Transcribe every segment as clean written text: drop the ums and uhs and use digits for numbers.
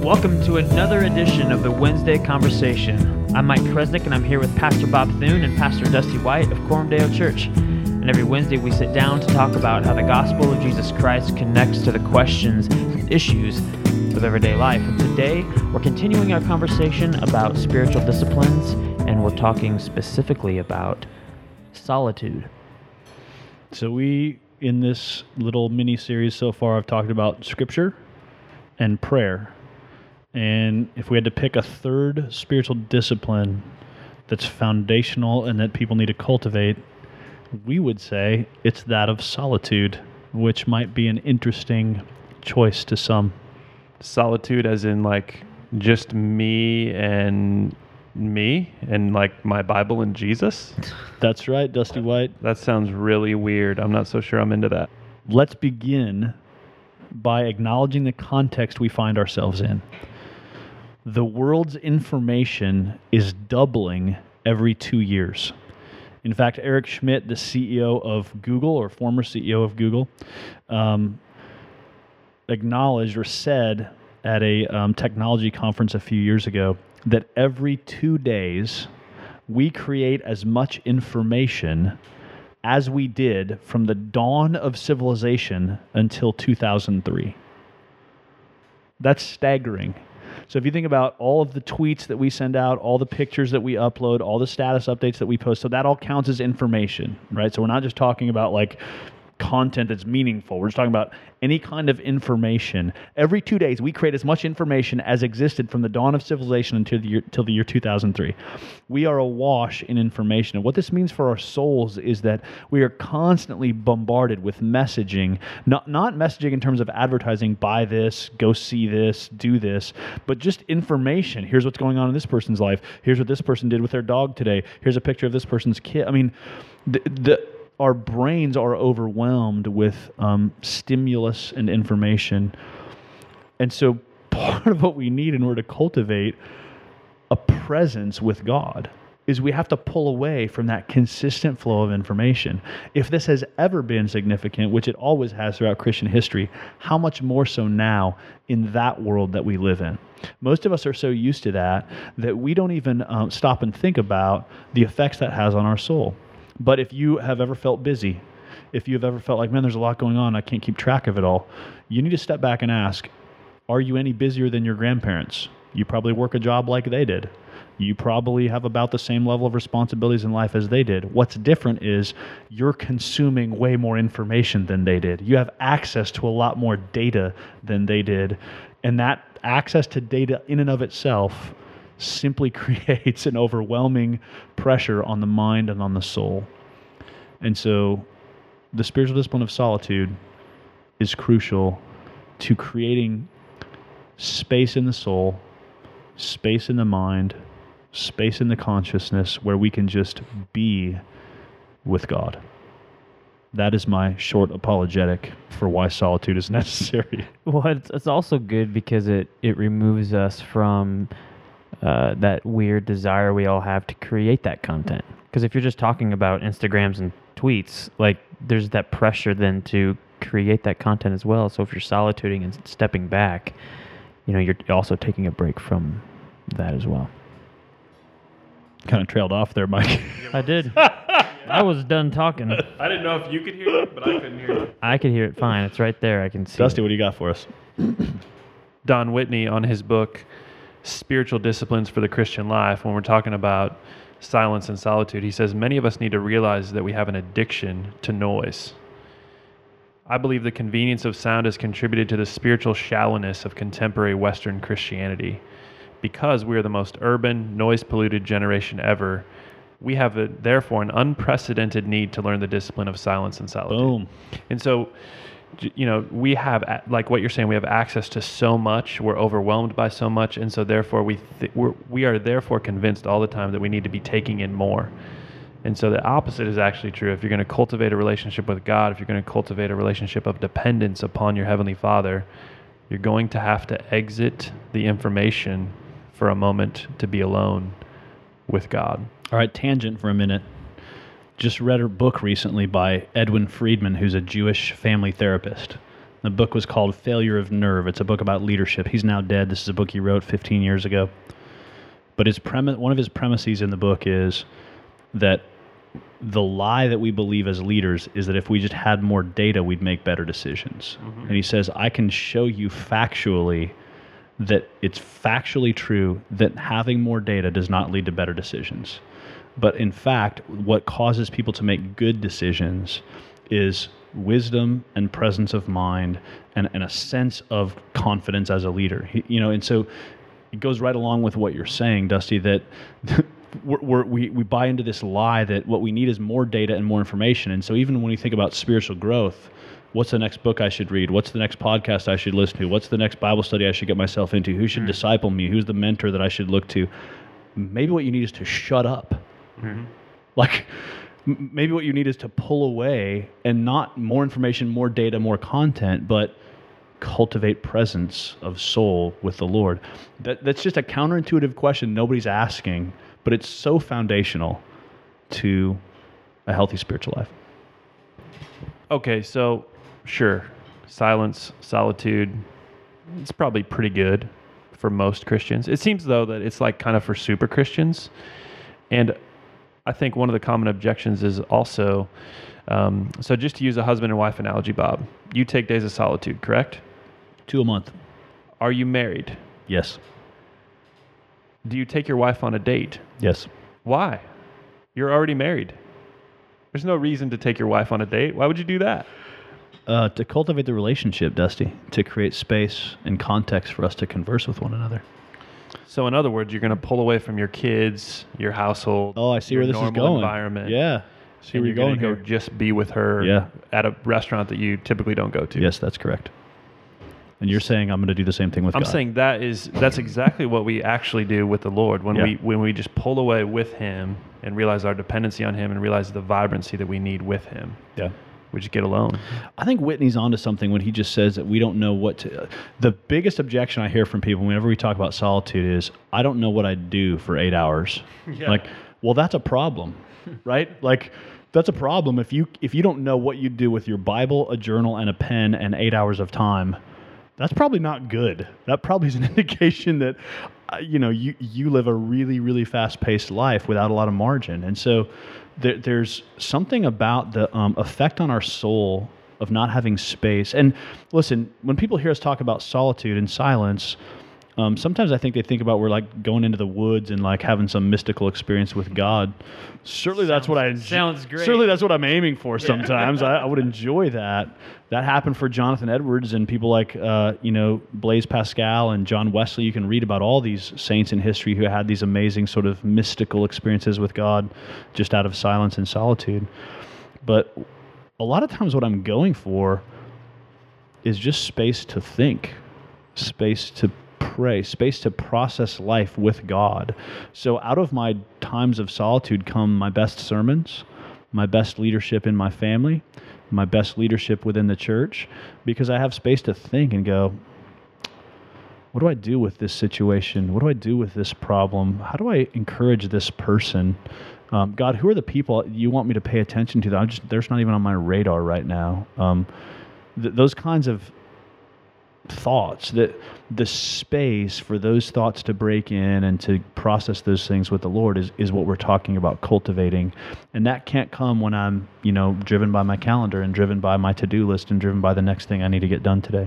Welcome to another edition of the Wednesday Conversation. I'm Mike Kresnick, and I'm here with Pastor Bob Thune and Pastor Dusty White of Coram Deo Church. And every Wednesday we sit down to talk about how the gospel of Jesus Christ connects to the questions and issues of everyday life. And today we're continuing our conversation about spiritual disciplines, and we're talking specifically about solitude. So we, in this little mini-series so far, have talked about Scripture and prayer. And if we had to pick a third spiritual discipline that's foundational and that people need to cultivate, we would say it's that of solitude, which might be an interesting choice to some. Solitude as in like just me and like my Bible and Jesus? That's right, Dusty White. That sounds really weird. I'm not so sure I'm into that. Let's begin by acknowledging the context we find ourselves in. The world's information is doubling every 2 years. In fact, Eric Schmidt, the CEO of Google, or former CEO of Google, acknowledged or said at a technology conference a few years ago that every 2 days we create as much information as we did from the dawn of civilization until 2003. That's staggering. So if you think about all of the tweets that we send out, all the pictures that we upload, all the status updates that we post, so that all counts as information, right? So we're not just talking about like content that's meaningful. We're just talking about any kind of information. Every 2 days, we create as much information as existed from the dawn of civilization until the year 2003. We are awash in information. And what this means for our souls is that we are constantly bombarded with messaging, not messaging in terms of advertising, buy this, go see this, do this, but just information. Here's what's going on in this person's life. Here's what this person did with their dog today. Here's a picture of this person's kid. I mean, our brains are overwhelmed with stimulus and information. And so part of what we need in order to cultivate a presence with God is we have to pull away from that consistent flow of information. If this has ever been significant, which it always has throughout Christian history, how much more so now in that world that we live in? Most of us are so used to that we don't even stop and think about the effects that has on our soul. But if you have ever felt busy, if you have ever felt like, man, there's a lot going on, I can't keep track of it all, you need to step back and ask, are you any busier than your grandparents? You probably work a job like they did. You probably have about the same level of responsibilities in life as they did. What's different is you're consuming way more information than they did. You have access to a lot more data than they did. And that access to data in and of itself simply creates an overwhelming pressure on the mind and on the soul. And so the spiritual discipline of solitude is crucial to creating space in the soul, space in the mind, space in the consciousness where we can just be with God. That is my short apologetic for why solitude is necessary. Well, it's also good because it removes us from that weird desire we all have to create that content. Because if you're just talking about Instagrams and tweets, like there's that pressure then to create that content as well. So if you're solituding and stepping back, you're also taking a break from that as well. Kind of trailed off there, Mike. I did. I was done talking. I didn't know if you could hear it, but I couldn't hear it. I could hear it fine. It's right there. I can see Dusty, it. what do you got for us? Don Whitney, on his book, Spiritual Disciplines for the Christian Life, when we're talking about silence and solitude, he says, many of us need to realize that we have an addiction to noise. I believe the convenience of sound has contributed to the spiritual shallowness of contemporary Western Christianity. Because we are the most urban, noise-polluted generation ever, we have, therefore, an unprecedented need to learn the discipline of silence and solitude. Boom. And so, we have, like what you're saying, we have access to so much. We're overwhelmed by so much. And so, therefore, we are therefore convinced all the time that we need to be taking in more. And so the opposite is actually true. If you're going to cultivate a relationship with God, if you're going to cultivate a relationship of dependence upon your Heavenly Father, you're going to have to exit the information for a moment to be alone with God. All right, tangent for a minute. Just read a book recently by Edwin Friedman, who's a Jewish family therapist. The book was called Failure of Nerve. It's a book about leadership. He's now dead. This is a book he wrote 15 years ago. But one of his premises in the book is that the lie that we believe as leaders is that if we just had more data, we'd make better decisions. And he says, I can show you factually that it's factually true that having more data does not lead to better decisions. But in fact, what causes people to make good decisions is wisdom and presence of mind and a sense of confidence as a leader. And so it goes right along with what you're saying, Dusty, that we buy into this lie that what we need is more data and more information. And so even when we think about spiritual growth, what's the next book I should read? What's the next podcast I should listen to? What's the next Bible study I should get myself into? Who should disciple me? Who's the mentor that I should look to? Maybe what you need is to shut up. Like, maybe what you need is to pull away and not more information, more data, more content, but cultivate presence of soul with the Lord. That's just a counterintuitive question nobody's asking, but it's so foundational to a healthy spiritual life. Okay, so sure, silence, solitude, it's probably pretty good for most Christians. It seems, though, that it's like kind of for super Christians. And I think one of the common objections is also, so just to use a husband and wife analogy, Bob, you take days of solitude, correct? 2 a month. Are you married? Yes. Do you take your wife on a date? Yes. Why? You're already married. There's no reason to take your wife on a date. Why would you do that? To cultivate the relationship, Dusty, to create space and context for us to converse with one another. So in other words, you're going to pull away from your kids, your household. Oh, I see where this is going. Environment. Yeah. See where you're going to here. go just be with her at a restaurant that you typically don't go to. Yes, that's correct. And you're saying I'm going to do the same thing with God. I'm saying that's exactly what we actually do with the Lord when we just pull away with Him and realize our dependency on Him and realize the vibrancy that we need with Him. Yeah. We just get alone. I think Whitney's onto something when he just says that we don't know what to... The biggest objection I hear from people whenever we talk about solitude is, I don't know what I'd do for 8 hours. Yeah. Like, well, that's a problem, right? Like, that's a problem. If you don't know what you'd do with your Bible, a journal, and a pen and 8 hours of time, that's probably not good. That probably is an indication that you live a really, really fast-paced life without a lot of margin. And so there's something about the effect on our soul of not having space. And listen, when people hear us talk about solitude and silence, sometimes I think they think about we're like going into the woods and like having some mystical experience with God. Certainly that's what I... Sounds great. Certainly that's what I'm aiming for sometimes. I would enjoy that. That happened for Jonathan Edwards and people like, Blaise Pascal and John Wesley. You can read about all these saints in history who had these amazing sort of mystical experiences with God just out of silence and solitude. But a lot of times what I'm going for is just space to think, space to pray, space to process life with God. So out of my times of solitude come my best sermons, my best leadership in my family, my best leadership within the church, because I have space to think and go, what do I do with this situation? What do I do with this problem? How do I encourage this person? God, who are the people you want me to pay attention to? There's not even on my radar right now. Those kinds of thoughts, that the space for those thoughts to break in and to process those things with the Lord is what we're talking about cultivating. And that can't come when I'm, driven by my calendar and driven by my to-do list and driven by the next thing I need to get done today.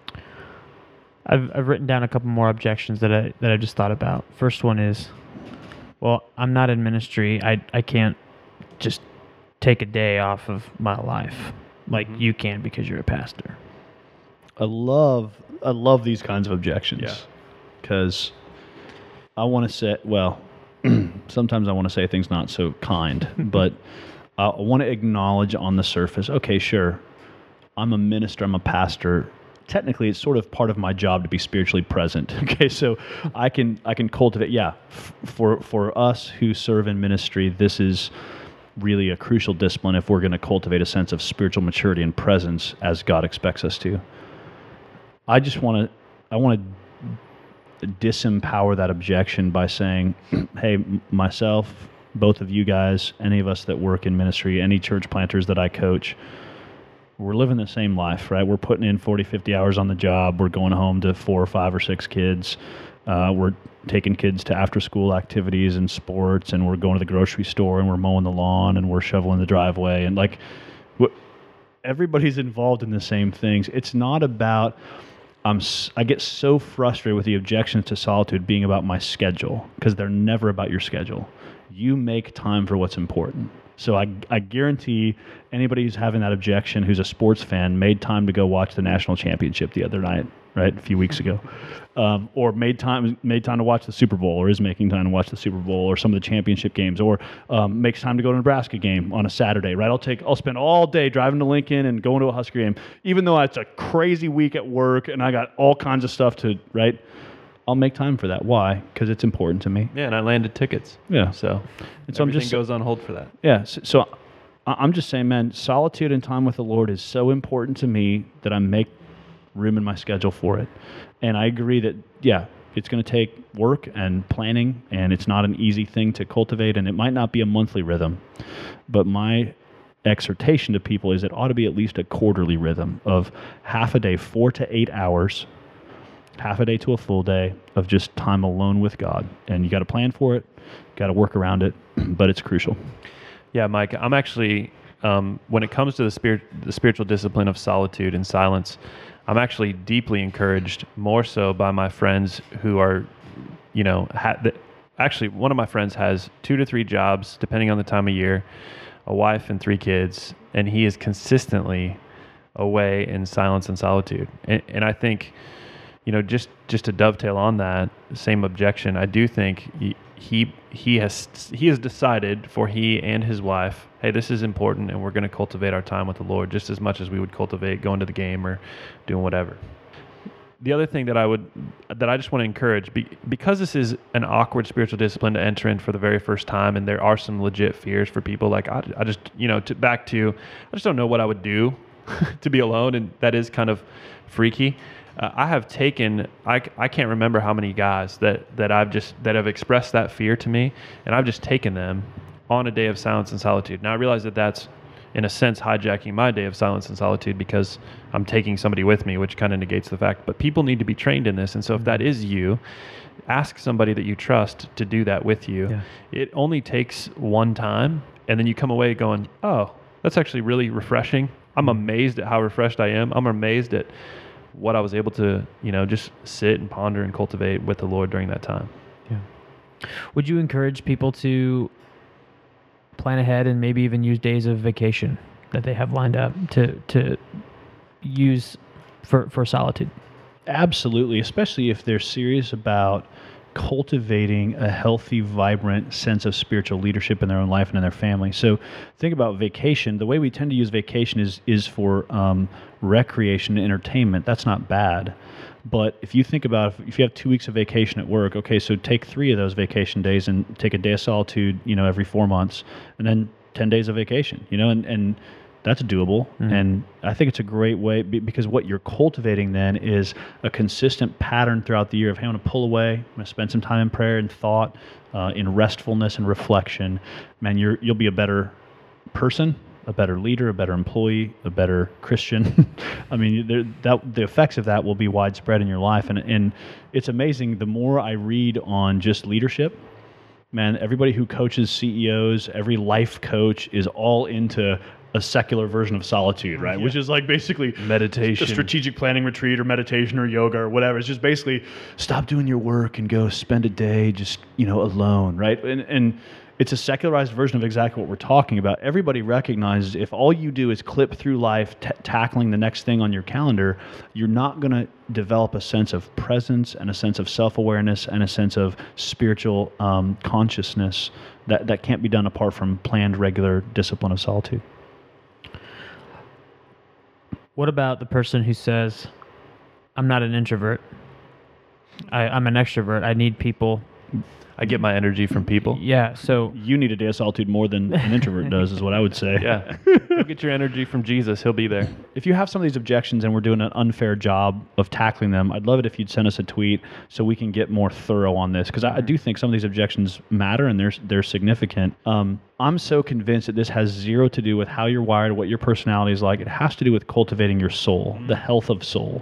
I've written down a couple more objections that I just thought about. First one is, well, I'm not in ministry. I can't just take a day off of my life like you can because you're a pastor. I love these kinds of objections because I want to say, well, sometimes I want to say things not so kind, but I want to acknowledge on the surface, okay, sure, I'm a minister, I'm a pastor. Technically, it's sort of part of my job to be spiritually present. Okay, so I can cultivate. Yeah, for us who serve in ministry, this is really a crucial discipline if we're going to cultivate a sense of spiritual maturity and presence as God expects us to. I want to disempower that objection by saying, hey, myself, both of you guys, any of us that work in ministry, any church planters that I coach, we're living the same life, right? We're putting in 40, 50 hours on the job. We're going home to 4 or 5 or 6 kids. We're taking kids to after-school activities and sports, and we're going to the grocery store, and we're mowing the lawn, and we're shoveling the driveway. And like, everybody's involved in the same things. It's not about, I get so frustrated with the objections to solitude being about my schedule, because they're never about your schedule. You make time for what's important. So I guarantee anybody who's having that objection, who's a sports fan, made time to go watch the national championship the other night, right, a few weeks ago, or made time to watch the Super Bowl, or is making time to watch the Super Bowl, or some of the championship games, or makes time to go to a Nebraska game on a Saturday, right? I'll spend all day driving to Lincoln and going to a Husker game, even though it's a crazy week at work and I got all kinds of stuff to, right? I'll make time for that. Why? Because it's important to me. Yeah, and I landed tickets. Yeah. So everything goes on hold for that. Yeah. So I'm just saying, man, solitude and time with the Lord is so important to me that I make room in my schedule for it. And I agree that, yeah, it's going to take work and planning, and it's not an easy thing to cultivate, and it might not be a monthly rhythm. But my exhortation to people is it ought to be at least a quarterly rhythm of half a day, 4 to 8 hours, half a day to a full day of just time alone with God. And you got to plan for it, got to work around it, but it's crucial. Yeah, Mike, I'm actually, when it comes to the spiritual discipline of solitude and silence, I'm actually deeply encouraged, more so by my friends who are, actually one of my friends has 2 to 3 jobs, depending on the time of year, a wife and 3 kids, and he is consistently away in silence and solitude. And I think, just to dovetail on that same objection, I do think he has decided for he and his wife, hey, this is important, and we're going to cultivate our time with the Lord just as much as we would cultivate going to the game or doing whatever. The other thing that I just want to encourage, because this is an awkward spiritual discipline to enter in for the very first time, and there are some legit fears for people, like I just I just don't know what I would do to be alone, and that is kind of freaky. I have taken, I can't remember how many guys that have expressed that fear to me, and I've just taken them on a day of silence and solitude. Now I realize that that's, in a sense, hijacking my day of silence and solitude because I'm taking somebody with me, which kind of negates the fact. But people need to be trained in this, and so if that is you, ask somebody that you trust to do that with you. Yeah. It only takes one time, and then you come away going, oh, that's actually really refreshing. I'm amazed at how refreshed I am. I'm amazed at what I was able to, just sit and ponder and cultivate with the Lord during that time. Yeah. Would you encourage people to plan ahead and maybe even use days of vacation that they have lined up to use for solitude? Absolutely, especially if they're serious about cultivating a healthy, vibrant sense of spiritual leadership in their own life and in their family. So think about vacation. The way we tend to use vacation is for recreation and entertainment. That's not bad. But if you think about if you have 2 weeks of vacation at work, okay, so take 3 of those vacation days and take a day of solitude, every 4 months, and then 10 days of vacation, and that's doable. Mm-hmm. And I think it's a great way because what you're cultivating then is a consistent pattern throughout the year of, hey, I'm going to pull away, I'm going to spend some time in prayer and thought, in restfulness and reflection. Man, you'll be a better person, a better leader, a better employee, a better Christian. I mean, the effects of that will be widespread in your life. And it's amazing. The more I read on just leadership, man, everybody who coaches CEOs, every life coach is all into a secular version of solitude, right? Yeah. Which is like basically meditation, a strategic planning retreat or meditation or yoga or whatever. It's just basically stop doing your work and go spend a day just, alone, right? And it's a secularized version of exactly what we're talking about. Everybody recognizes if all you do is clip through life, tackling the next thing on your calendar, you're not going to develop a sense of presence and a sense of self-awareness and a sense of spiritual consciousness that can't be done apart from planned, regular discipline of solitude. What about the person who says, I'm not an introvert, I'm an extrovert, I need people I get my energy from people. Yeah. So You need a day of solitude more than an introvert does, is what I would say. Yeah. Go get your energy from Jesus. He'll be there. If you have some of these objections and we're doing an unfair job of tackling them, I'd love it if you'd send us a tweet so we can get more thorough on this, because I do think some of these objections matter and they're significant. I'm so convinced that this has zero to do with how you're wired, what your personality is like. It has to do with cultivating your soul, the health of soul.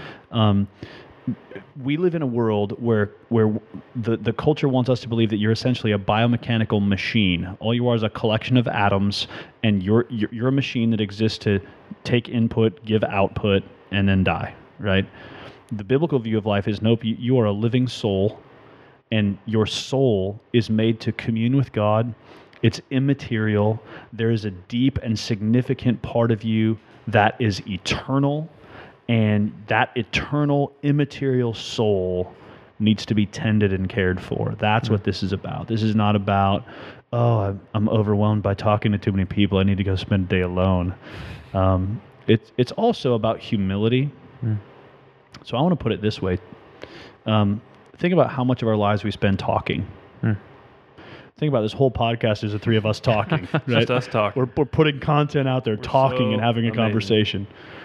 We live in a world where the culture wants us to believe that you're essentially a biomechanical machine. All you are is a collection of atoms, and you're a machine that exists to take input, give output, and then die, right? The biblical view of life is, nope, you are a living soul, and your soul is made to commune with God. It's immaterial. There is a deep and significant part of you that is eternal. And that eternal, immaterial soul needs to be tended and cared for. That's what this is about. This is not about, I'm overwhelmed by talking to too many people. I need to go spend a day alone. It's also about humility. So I want to put it this way. Think about how much of our lives we spend talking. Think about this whole podcast is the three of us talking. Right? Just us talking. We're putting content out there, talking so and having a conversation.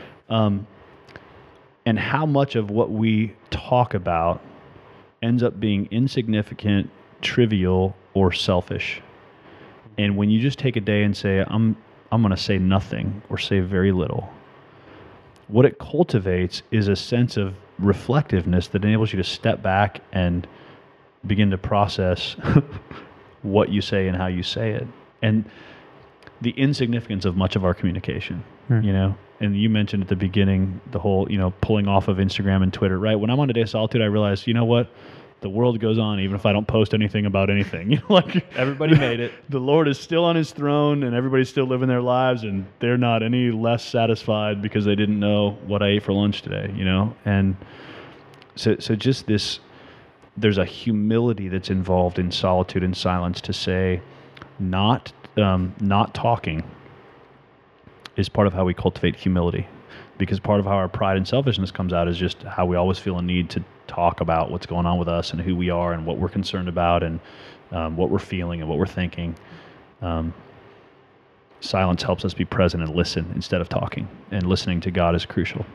And how much of what we talk about ends up being insignificant, trivial, or selfish. And when you just take a day and say, I'm going to say nothing or say very little, what it cultivates is a sense of reflectiveness that enables you to step back and begin to process what you say and how you say it. And the insignificance of much of our communication, you know? And you mentioned at the beginning the whole, pulling off of Instagram and Twitter, right? When I'm on a day of solitude, I realize, you know what? The world goes on even if I don't post anything about anything. Like Everybody made it. The Lord is still on his throne and everybody's still living their lives, and they're not any less satisfied because they didn't know what I ate for lunch today, And so just this, there's a humility that's involved in solitude and silence to say, not talking is part of how we cultivate humility, because part of how our pride and selfishness comes out is just how we always feel a need to talk about what's going on with us and who we are and what we're concerned about and what we're feeling and what we're thinking. Silence helps us be present and listen instead of talking, and listening to God is crucial.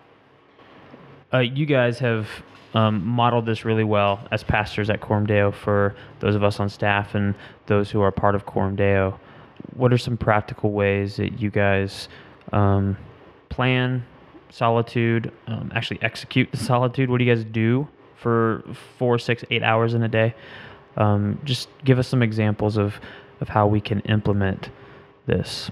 You guys have modeled this really well as pastors at Coram Deo for those of us on staff and those who are part of Coram Deo. What are some practical ways that you guys plan solitude, actually execute the solitude? What do you guys do for 4, 6, 8 hours in a day? Just give us some examples of how we can implement this.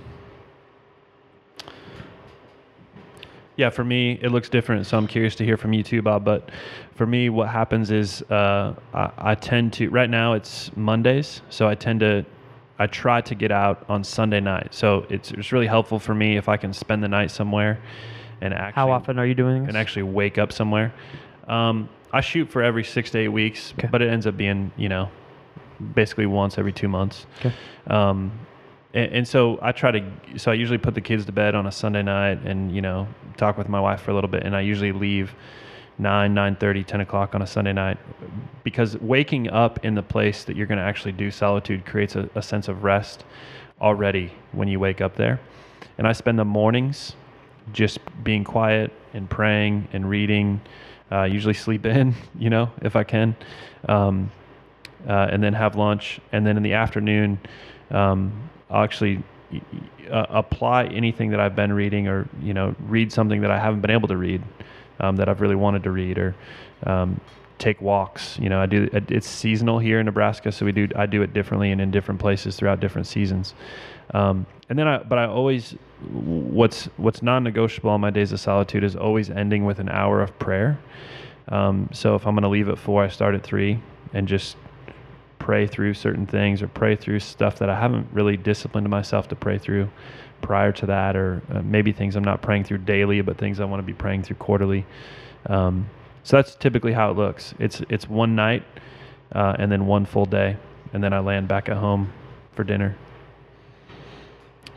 Yeah, for me, it looks different, so I'm curious to hear from you too, Bob. But for me, what happens is I tend to, right now it's Mondays, so I try to get out on Sunday night. So it's really helpful for me if I can spend the night somewhere and actually. How often are you doing this? And actually wake up somewhere. I shoot for every 6 to 8 weeks, but it ends up being, basically once every 2 months. Okay. And so I usually put the kids to bed on a Sunday night and, talk with my wife for a little bit. And I usually leave 9:30, 10 o'clock on a Sunday night, because waking up in the place that you're going to actually do solitude creates a sense of rest already when you wake up there. And I spend the mornings just being quiet and praying and reading, usually sleep in, if I can, and then have lunch. And then in the afternoon, I'll actually apply anything that I've been reading, or read something that I haven't been able to read, that I've really wanted to read, or take walks. It's seasonal here in Nebraska, so I do it differently and in different places throughout different seasons. And then I always, what's non-negotiable on my days of solitude is always ending with an hour of prayer. So if I'm going to leave at 4, I start at 3 and just pray through certain things, or pray through stuff that I haven't really disciplined myself to pray through prior to that, or maybe things I'm not praying through daily, but things I want to be praying through quarterly. So that's typically how it looks. It's one night and then one full day, and then I land back at home for dinner.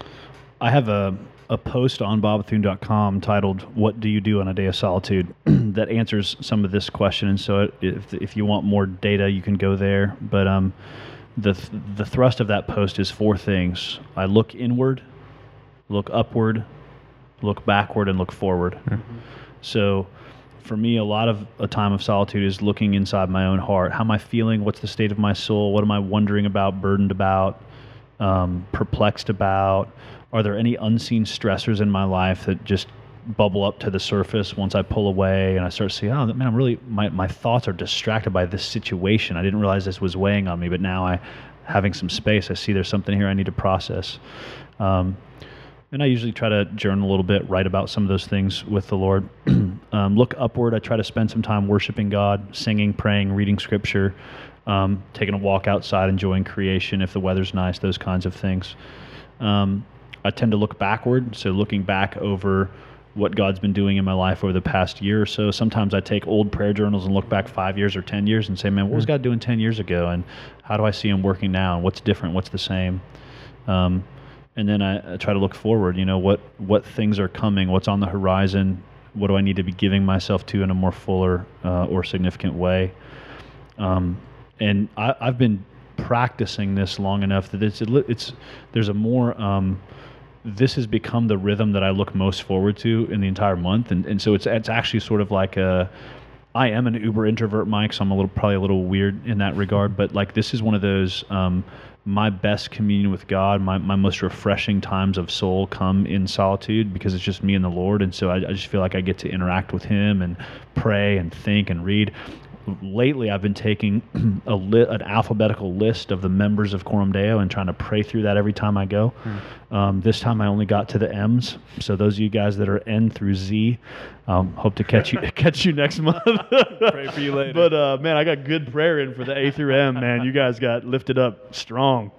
I have a post on bobbethune.com titled "What Do You Do on a Day of Solitude?" that answers some of this question. And so if you want more data, you can go there. But the thrust of that post is 4 things. I look inward, look upward, look backward, and look forward. Mm-hmm. So for me, a lot of a time of solitude is looking inside my own heart. How am I feeling? What's the state of my soul? What am I wondering about, burdened about, perplexed about? Are there any unseen stressors in my life that just bubble up to the surface once I pull away and I start to see, oh man, I'm really, my thoughts are distracted by this situation. I didn't realize this was weighing on me, but now having some space, I see there's something here I need to process. And I usually try to journal a little bit, write about some of those things with the Lord. Look upward. I try to spend some time worshiping God, singing, praying, reading scripture, taking a walk outside, enjoying creation if the weather's nice, those kinds of things. I tend to look backward, so looking back over what God's been doing in my life over the past year or so. Sometimes I take old prayer journals and look back 5 years or 10 years and say, man, what was God doing 10 years ago? And how do I see him working now? And what's different? What's the same? And then I try to look forward, what things are coming, what's on the horizon, what do I need to be giving myself to in a more fuller or significant way. And I've been practicing this long enough that there's a more, this has become the rhythm that I look most forward to in the entire month. And so it's actually sort of like I am an uber introvert, Mike, so I'm probably a little weird in that regard, but like this is one of those, my best communion with God, my most refreshing times of soul come in solitude because it's just me and the Lord. And so I just feel like I get to interact with him and pray and think and read. Lately, I've been taking an alphabetical list of the members of Coram Deo and trying to pray through that every time I go. This time I only got to the M's. So those of you guys that are N through Z, hope to catch you next month. Pray for you later. But man, I got good prayer in for the A through M, man. You guys got lifted up strong.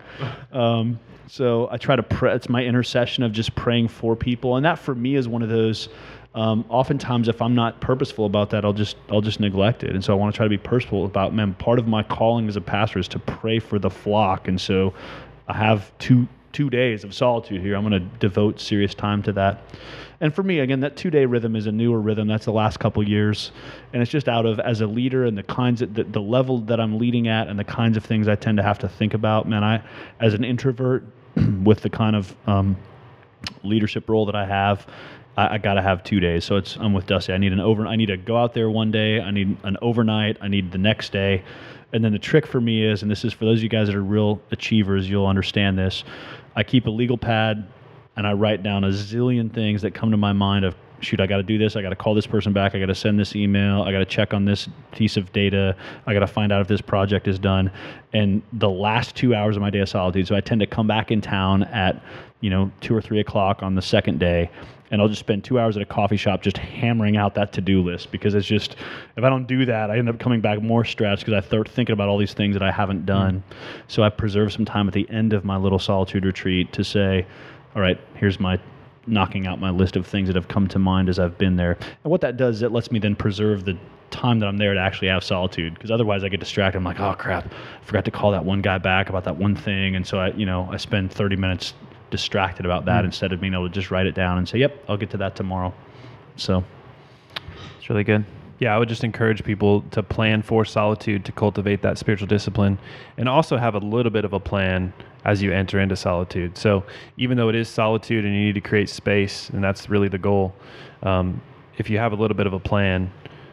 So I try to pray. It's my intercession of just praying for people. And that for me is one of those, oftentimes if I'm not purposeful about that, I'll just neglect it. And so I want to try to be purposeful about, man, part of my calling as a pastor is to pray for the flock. And so I have two days of solitude here. I'm going to devote serious time to that. And for me, again, that 2-day rhythm is a newer rhythm. That's the last couple years. And it's just out of, as a leader and the level that I'm leading at and the kinds of things I tend to have to think about, man, as an introvert with the kind of leadership role that I have, I got to have 2 days. So I'm with Dusty. I need to go out there one day. I need an overnight. I need the next day. And then the trick for me is, and this is for those of you guys that are real achievers, you'll understand this. I keep a legal pad and I write down a zillion things that come to my mind of, shoot, I got to do this. I got to call this person back. I got to send this email. I got to check on this piece of data. I got to find out if this project is done. And the last 2 hours of my day of solitude, so I tend to come back in town at 2 or 3 o'clock on the second day, and I'll just spend 2 hours at a coffee shop just hammering out that to-do list, because it's just, if I don't do that, I end up coming back more stressed because I start thinking about all these things that I haven't done. So I preserve some time at the end of my little solitude retreat to say, all right, here's my knocking out my list of things that have come to mind as I've been there. And what that does, it lets me then preserve the time that I'm there to actually have solitude, because otherwise I get distracted. I'm like, oh crap, I forgot to call that one guy back about that one thing. And so I spend 30 minutes distracted about that instead of being able to just write it down and say, yep, I'll get to that tomorrow. So it's really good. Yeah, I would just encourage people to plan for solitude, to cultivate that spiritual discipline, and also have a little bit of a plan as you enter into solitude. So even though it is solitude and you need to create space, and that's really the goal, if you have a little bit of a plan,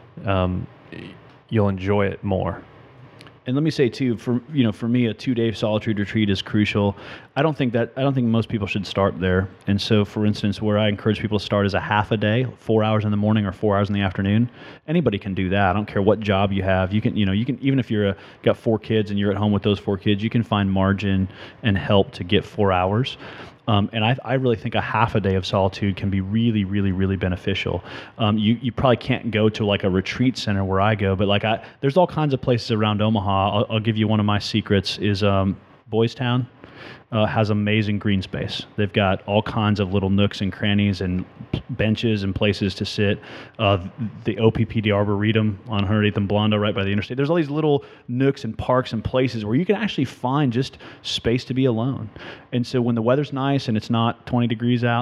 you'll enjoy it more. And let me say too, for me, a 2-day solitude retreat is crucial. I don't think most people should start there. And so, for instance, where I encourage people to start is a half a day, 4 hours in the morning or 4 hours in the afternoon. Anybody can do that. I don't care what job you have. You can even if you're got 4 kids and you're at home with those 4 kids, you can find margin and help to get 4 hours. And I really think a half a day of solitude can be really, really, really beneficial. You probably can't go to like a retreat center where I go, but there's all kinds of places around Omaha. I'll give you one of my secrets is Boys Town. Has amazing green space. They've got all kinds of little nooks and crannies and benches and places to sit. The OPPD Arboretum on 108th and Blondo right by the interstate. There's all these little nooks and parks and places where you can actually find just space to be alone. And so when the weather's nice and it's not 20 degrees out,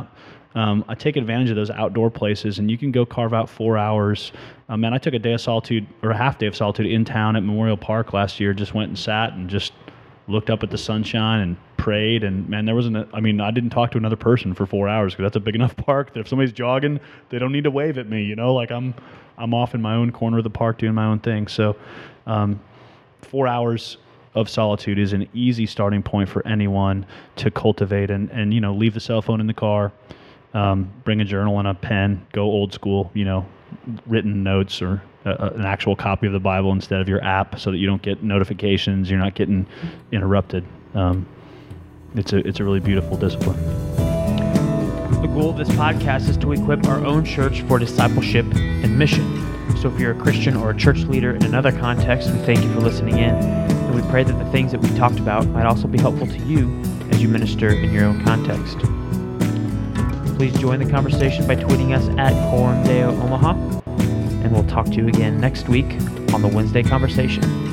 I take advantage of those outdoor places, and you can go carve out 4 hours. And I took a day of solitude, or a half day of solitude, in town at Memorial Park last year. Just went and sat and just looked up at the sunshine and prayed. And man, there wasn't I didn't talk to another person for 4 hours, because that's a big enough park that if somebody's jogging, they don't need to wave at me. Like I'm off in my own corner of the park doing my own thing. So 4 hours of solitude is an easy starting point for anyone to cultivate, and leave the cell phone in the car, bring a journal and a pen, go old school, written notes, or an actual copy of the Bible instead of your app, so that you don't get notifications, you're not getting interrupted. It's a really beautiful discipline. The goal of this podcast is to equip our own church for discipleship and mission. So if you're a Christian or a church leader in another context, we thank you for listening in, and we pray that the things that we talked about might also be helpful to you as you minister in your own context. Please join the conversation by tweeting us at Coram Deo Omaha, and we'll talk to you again next week on the Wednesday Conversation.